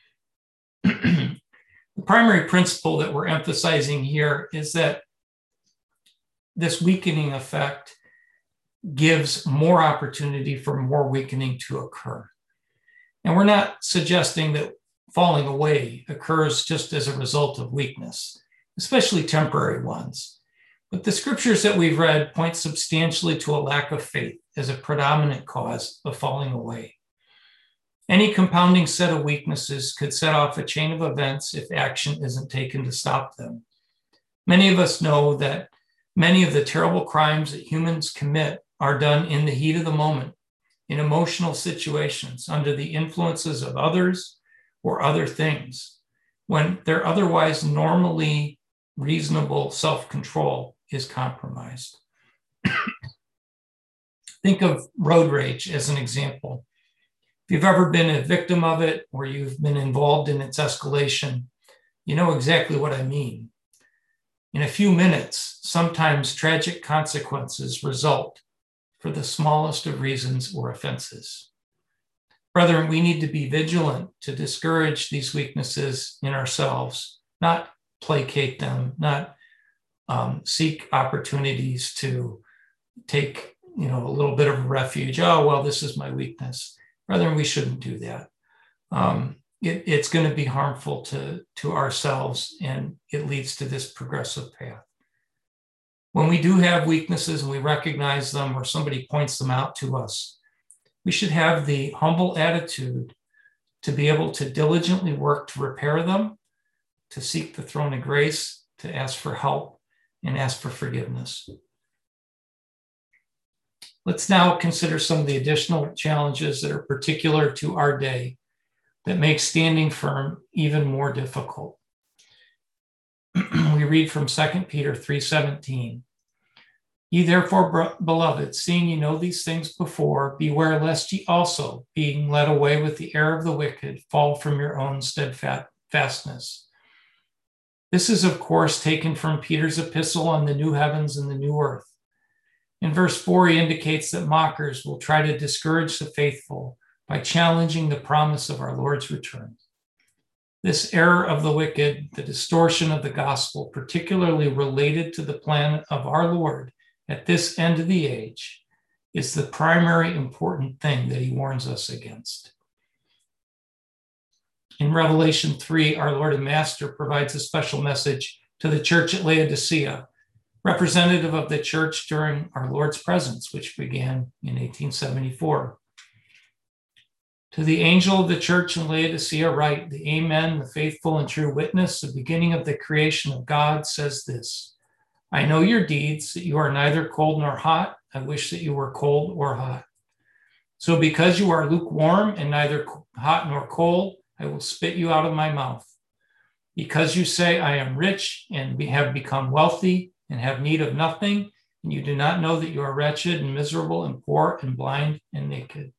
The primary principle that we're emphasizing here is that this weakening effect gives more opportunity for more weakening to occur. And we're not suggesting that falling away occurs just as a result of weakness, especially temporary ones. But the scriptures that we've read point substantially to a lack of faith as a predominant cause of falling away. Any compounding set of weaknesses could set off a chain of events if action isn't taken to stop them. Many of us know that many of the terrible crimes that humans commit are done in the heat of the moment in emotional situations under the influences of others or other things, when their otherwise normally reasonable self-control is compromised. Think of road rage as an example. If you've ever been a victim of it or you've been involved in its escalation, you know exactly what I mean. In a few minutes, sometimes tragic consequences result for the smallest of reasons or offenses. Brethren, we need to be vigilant to discourage these weaknesses in ourselves, not placate them, not um, seek opportunities to take, you know, a little bit of refuge. Oh, well, this is my weakness. Brethren, we shouldn't do that. Um, it, it's going to be harmful to, to ourselves, and it leads to this progressive path. When we do have weaknesses and we recognize them or somebody points them out to us, we should have the humble attitude to be able to diligently work to repair them, to seek the throne of grace, to ask for help, and ask for forgiveness. Let's now consider some of the additional challenges that are particular to our day that make standing firm even more difficult. We read from Second Peter three seventeen. Ye therefore, beloved, seeing ye know these things before, beware lest ye also, being led away with the error of the wicked, fall from your own steadfastness. This is, of course, taken from Peter's epistle on the new heavens and the new earth. In verse four, he indicates that mockers will try to discourage the faithful by challenging the promise of our Lord's return. This error of the wicked, the distortion of the gospel, particularly related to the plan of our Lord at this end of the age, is the primary important thing that he warns us against. In Revelation three, our Lord and Master provides a special message to the church at Laodicea, representative of the church during our Lord's presence, which began in eighteen seventy-four. To the angel of the church in Laodicea write, the Amen, the faithful and true witness, the beginning of the creation of God, says this: I know your deeds, that you are neither cold nor hot. I wish that you were cold or hot. So because you are lukewarm and neither hot nor cold, I will spit you out of my mouth. Because you say, I am rich and have become wealthy and have need of nothing, and you do not know that you are wretched and miserable and poor and blind and naked.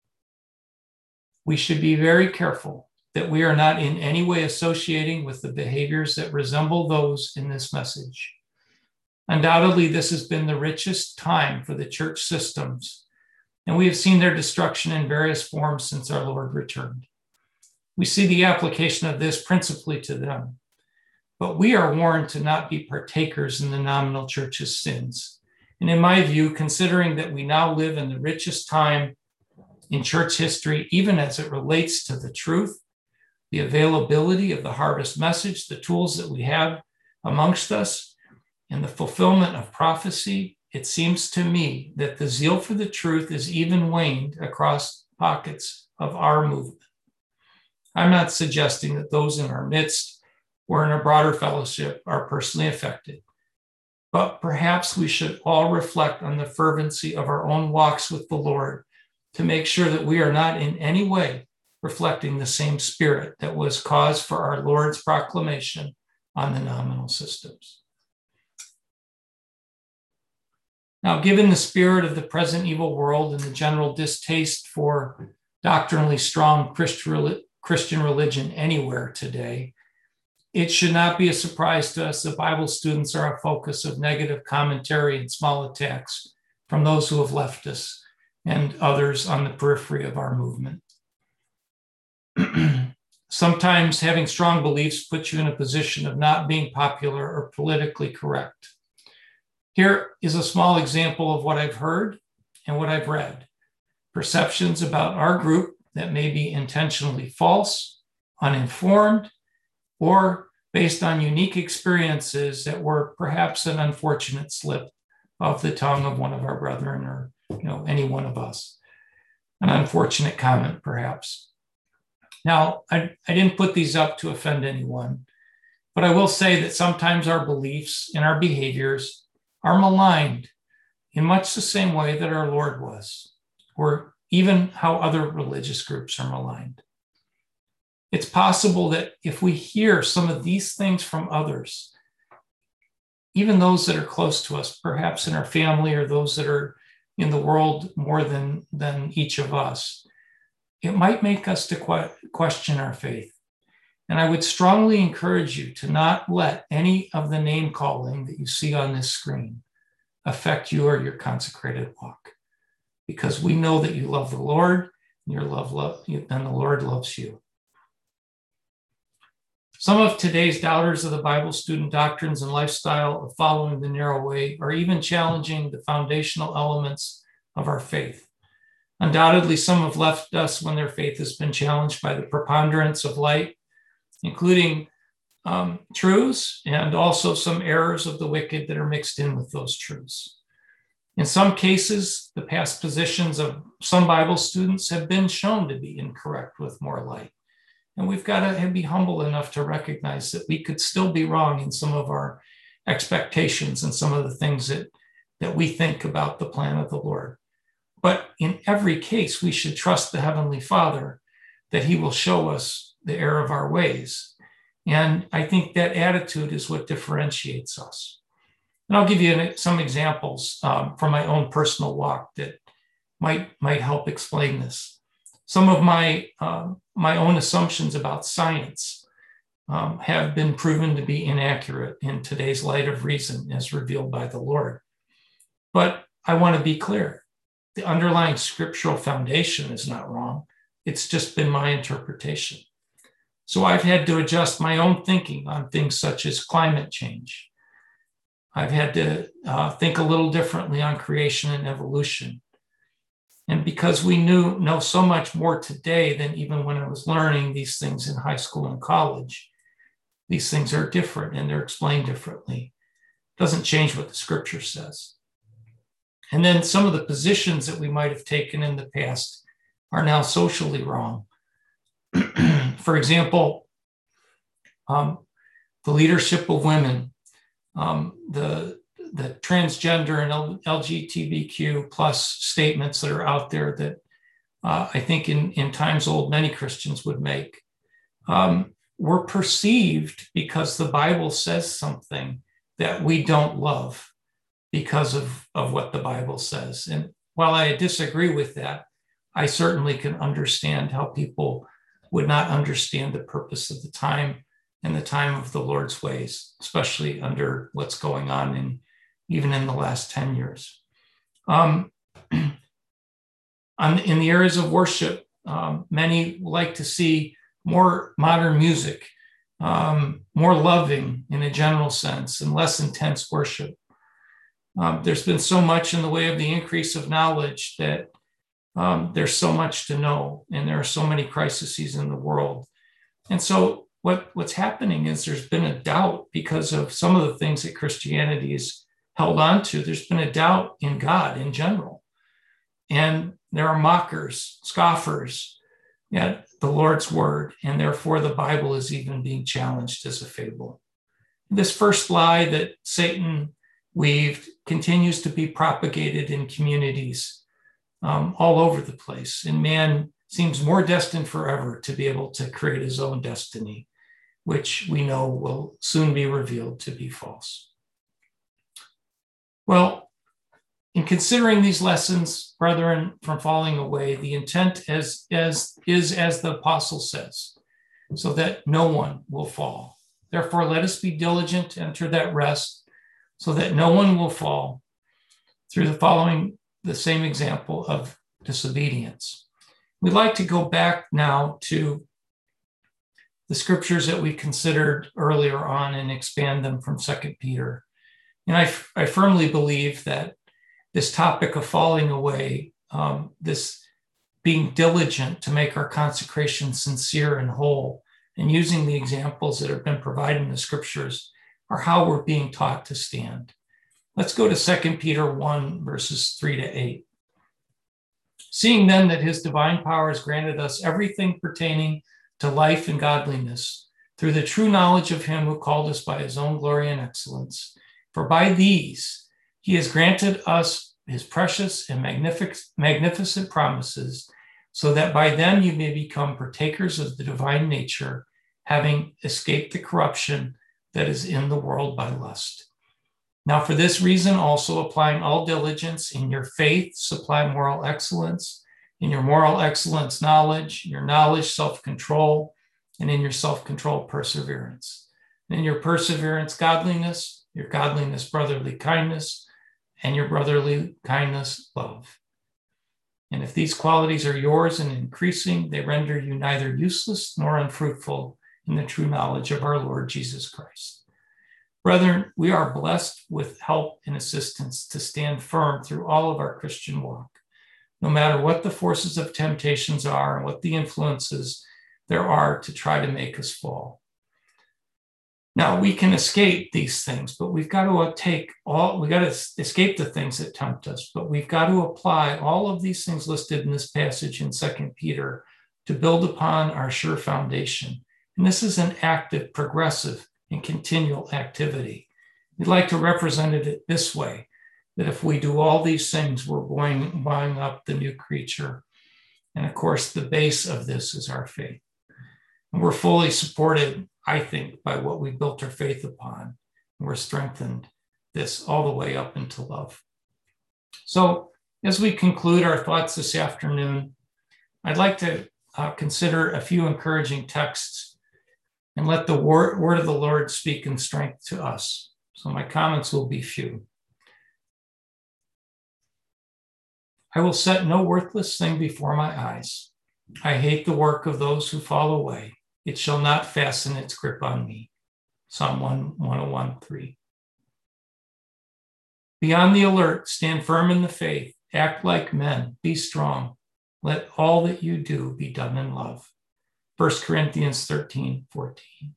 We should be very careful that we are not in any way associating with the behaviors that resemble those in this message. Undoubtedly, this has been the richest time for the church systems, and we have seen their destruction in various forms since our Lord returned. We see the application of this principally to them, but we are warned to not be partakers in the nominal church's sins. And in my view, considering that we now live in the richest time in church history, even as it relates to the truth, the availability of the harvest message, the tools that we have amongst us, and the fulfillment of prophecy, it seems to me that the zeal for the truth is even waned across pockets of our movement. I'm not suggesting that those in our midst or in a broader fellowship are personally affected, but perhaps we should all reflect on the fervency of our own walks with the Lord to make sure that we are not in any way reflecting the same spirit that was cause for our Lord's proclamation on the nominal systems. Now, given the spirit of the present evil world and the general distaste for doctrinally strong Christian religion anywhere today, it should not be a surprise to us that Bible students are a focus of negative commentary and small attacks from those who have left us and others on the periphery of our movement. Sometimes having strong beliefs puts you in a position of not being popular or politically correct. Here is a small example of what I've heard and what I've read. Perceptions about our group that may be intentionally false, uninformed, or based on unique experiences that were perhaps an unfortunate slip of the tongue of one of our brethren or, you know, any one of us. An unfortunate comment, perhaps. Now, I, I didn't put these up to offend anyone, but I will say that sometimes our beliefs and our behaviors are maligned in much the same way that our Lord was, or even how other religious groups are maligned. It's possible that if we hear some of these things from others, even those that are close to us, perhaps in our family or those that are in the world more than, than each of us, it might make us to que- question our faith. And I would strongly encourage you to not let any of the name calling that you see on this screen affect you or your consecrated walk, because we know that you love the Lord and your love, love and the Lord loves you. Some of today's doubters of the Bible, student doctrines, and lifestyle of following the narrow way are even challenging the foundational elements of our faith. Undoubtedly, some have left us when their faith has been challenged by the preponderance of light, including um, truths and also some errors of the wicked that are mixed in with those truths. In some cases, the past positions of some Bible students have been shown to be incorrect with more light. And we've got to be humble enough to recognize that we could still be wrong in some of our expectations and some of the things that, that we think about the plan of the Lord. But in every case, we should trust the Heavenly Father that He will show us the error of our ways. And I think that attitude is what differentiates us. And I'll give you some examples um, from my own personal walk that might, might help explain this. Some of my, um, my own assumptions about science um, have been proven to be inaccurate in today's light of reason as revealed by the Lord. But I want to be clear. The underlying scriptural foundation is not wrong. It's just been my interpretation. So I've had to adjust my own thinking on things such as climate change. I've had to uh, think a little differently on creation and evolution. And because we knew know so much more today than even when I was learning these things in high school and college, these things are different and they're explained differently. It doesn't change what the scripture says. And then some of the positions that we might have taken in the past are now socially wrong. For example, um, the leadership of women, um, the the transgender and L G B T Q plus statements that are out there that uh, I think in, in times old, many Christians would make, um, were perceived because the Bible says something that we don't love because of, of what the Bible says. And while I disagree with that, I certainly can understand how people would not understand the purpose of the time and the time of the Lord's ways, especially under what's going on in even in the last ten years. Um, on, in the areas of worship, um, many like to see more modern music, um, more loving in a general sense, and less intense worship. Um, there's been so much in the way of the increase of knowledge that um, there's so much to know, and there are so many crises in the world. And so what, what's happening is there's been a doubt because of some of the things that Christianity is held on to. There's been a doubt in God in general. And there are mockers, scoffers at the Lord's word, and therefore the Bible is even being challenged as a fable. This first lie that Satan weaved continues to be propagated in communities um, all over the place. And man seems more destined forever to be able to create his own destiny, which we know will soon be revealed to be false. Well, in considering these lessons, brethren, from falling away, the intent as, as, is as the apostle says, so that no one will fall. Therefore, let us be diligent to enter that rest, so that no one will fall through the following the same example of disobedience. We'd like to go back now to the scriptures that we considered earlier on and expand them from Second Peter. And I, I firmly believe that this topic of falling away, um, this being diligent to make our consecration sincere and whole, and using the examples that have been provided in the scriptures are how we're being taught to stand. Let's go to Second Peter one, verses three to eight. Seeing then that his divine power has granted us everything pertaining to life and godliness through the true knowledge of him who called us by his own glory and excellence. For by these he has granted us his precious and magnific- magnificent promises, so that by them you may become partakers of the divine nature, having escaped the corruption that is in the world by lust. Now, for this reason, also applying all diligence, in your faith, supply moral excellence, in your moral excellence, knowledge, your knowledge, self-control, and in your self-control, perseverance. And in your perseverance, godliness, your godliness, brotherly kindness, and your brotherly kindness, love. And if these qualities are yours and increasing, they render you neither useless nor unfruitful in the true knowledge of our Lord Jesus Christ. Brethren, we are blessed with help and assistance to stand firm through all of our Christian walk, no matter what the forces of temptations are and what the influences there are to try to make us fall. Now, we can escape these things, but we've got to take all, we got to escape the things that tempt us, but we've got to apply all of these things listed in this passage in Second Peter to build upon our sure foundation. And this is an active, progressive, and continual activity. We'd like to represent it this way, that if we do all these things, we're buying, buying up the new creature. And of course, the base of this is our faith. And we're fully supported, I think, by what we built our faith upon. And we're strengthened this all the way up into love. So as we conclude our thoughts this afternoon, I'd like to uh, consider a few encouraging texts and let the word, word of the Lord speak in strength to us. So my comments will be few. I will set no worthless thing before my eyes. I hate the work of those who fall away. It shall not fasten its grip on me. Psalm one oh one, three. Be on the alert, stand firm in the faith, act like men, be strong. Let all that you do be done in love. First Corinthians thirteen, fourteen.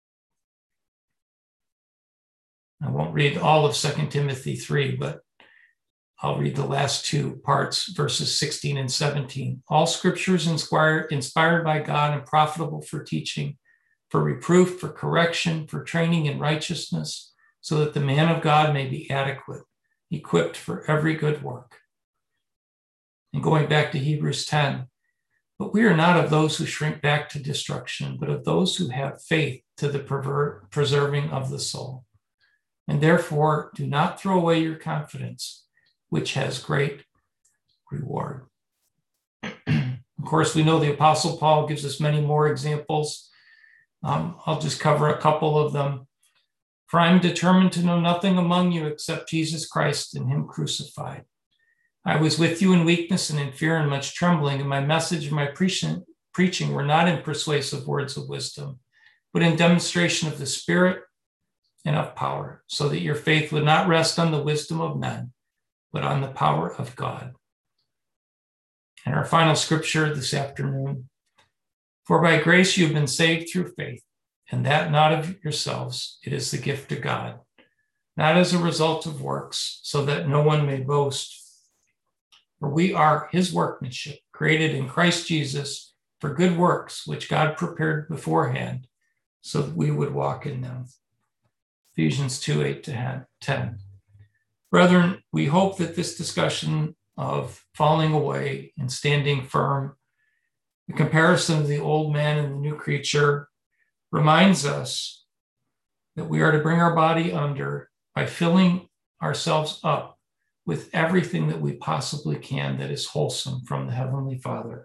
I won't read all of Second Timothy three, but I'll read the last two parts, verses sixteen and seventeen. All scripture is inspired, inspired by God and profitable for teaching, for reproof, for correction, for training in righteousness, so that the man of God may be adequate, equipped for every good work. And going back to Hebrews ten, but we are not of those who shrink back to destruction, but of those who have faith to the perver- preserving of the soul. And therefore, do not throw away your confidence, which has great reward. Of course, we know the Apostle Paul gives us many more examples. Um, I'll just cover a couple of them. For I am determined to know nothing among you except Jesus Christ and him crucified. I was with you in weakness and in fear and much trembling, and my message and my preaching, preaching were not in persuasive words of wisdom, but in demonstration of the Spirit and of power, so that your faith would not rest on the wisdom of men, but on the power of God. And our final scripture this afternoon, for by grace you have been saved through faith, and that not of yourselves, it is the gift of God, not as a result of works, so that no one may boast. For we are his workmanship, created in Christ Jesus for good works, which God prepared beforehand, so that we would walk in them. Ephesians two, eight to ten. Brethren, we hope that this discussion of falling away and standing firm, the comparison of the old man and the new creature, reminds us that we are to bring our body under by filling ourselves up with everything that we possibly can that is wholesome from the Heavenly Father.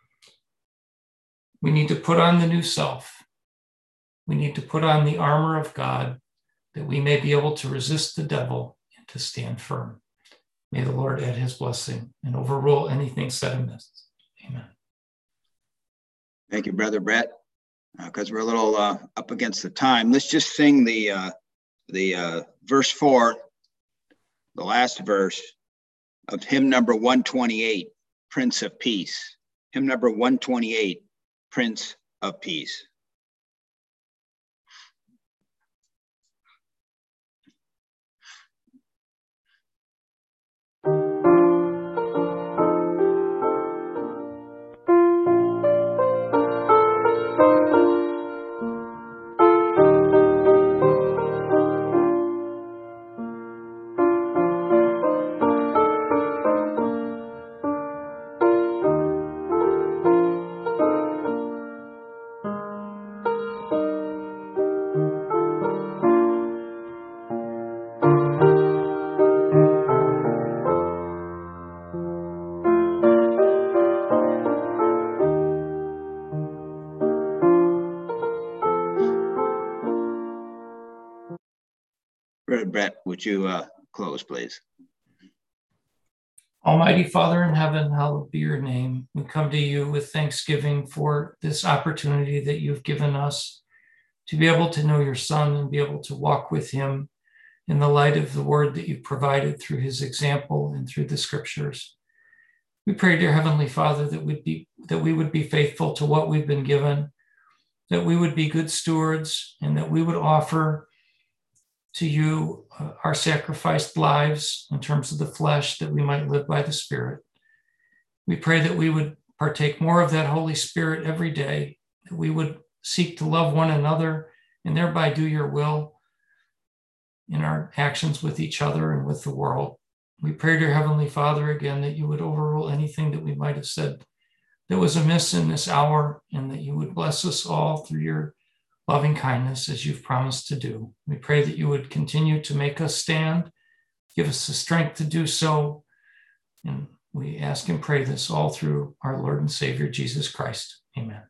We need to put on the new self. We need to put on the armor of God that we may be able to resist the devil and to stand firm. May the Lord add his blessing and overrule anything said amiss. Amen. Thank you, Brother Brett. Because uh, we're a little uh, up against the time, let's just sing the uh, the uh, verse four, the last verse of hymn number one twenty-eight, Prince of Peace. Hymn number one twenty-eight, Prince of Peace. Brother Brett, would you uh, close, please? Almighty Father in heaven, hallowed be your name. We come to you with thanksgiving for this opportunity that you've given us to be able to know your Son and be able to walk with him in the light of the word that you've provided through his example and through the scriptures. We pray, dear Heavenly Father, that we'd be that we would be faithful to what we've been given, that we would be good stewards, and that we would offer to you uh, our sacrificed lives in terms of the flesh, that we might live by the Spirit. We pray that we would partake more of that Holy Spirit every day, that we would seek to love one another and thereby do your will in our actions with each other and with the world. We pray, dear Heavenly Father, again, that you would overrule anything that we might have said that was amiss in this hour, and that you would bless us all through your loving kindness as you've promised to do. We pray that you would continue to make us stand, give us the strength to do so. And we ask and pray this all through our Lord and Savior, Jesus Christ. Amen.